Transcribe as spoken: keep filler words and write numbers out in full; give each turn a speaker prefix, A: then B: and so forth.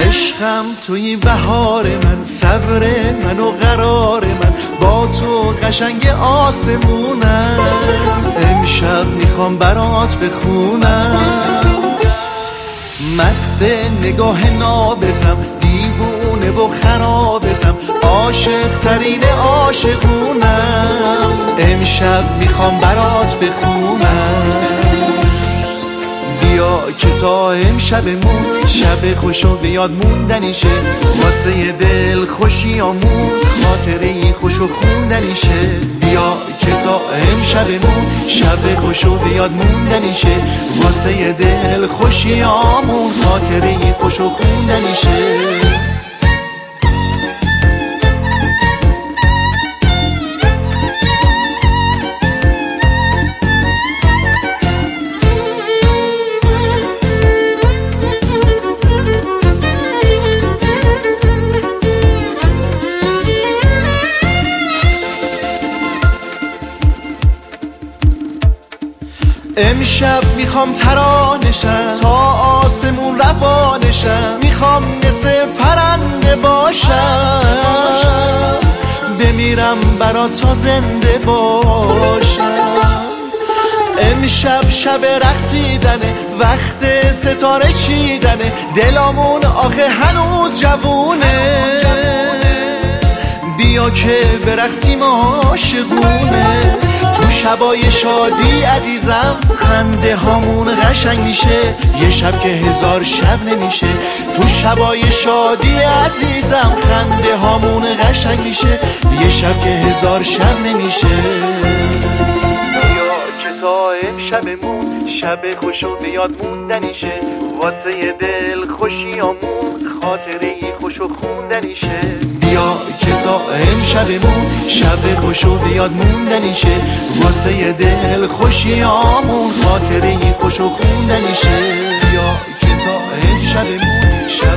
A: عشقم توی بهار من، صبر من و قرار من، با تو قشنگ آسمونم. امشب میخوام برات بخونم، مست نگاه نابتم، دیوونه و خرابتم، عاشق ترین عاشقونم. امشب میخوام برات بخونم، بیا که تا امشبمون شب خوشو بیاد موندنیشه، واسه دل خوشیامون خاطره خوشو خوندنیشه. بیا که تا امشبمون شب خوشو بیاد موندنیشه، واسه دل خوشیامون خاطره خوشو خوندنیشه. امشب میخوام ترانشم تا آسمون روانشم، میخوام مثل پرنده باشم، بمیرم برات تا زنده باشم. امشب شب رقصیدنه، وقت ستاره چیدنه، دلامون آخه هنوز جوونه. بیا که برقصیم عاشقونه، تو شبای شادی عزیزم خنده هامون قشنگ میشه، یه شب که هزار شب نمیشه. تو شبای شادی عزیزم خنده هامون قشنگ میشه، یه شب که هزار شب نمیشه. بیا که تا امشبمون شب خوشو بیاد موندنیشه، واسه دل خوشیامون خاطره خوشو خوندنیشه. بیا که تا امشبمون شب خوشو بیاد موندنیشه، واسه دل خوشیامون خاطره خوشو خوندنیشه. بیا که تا امشبمون شب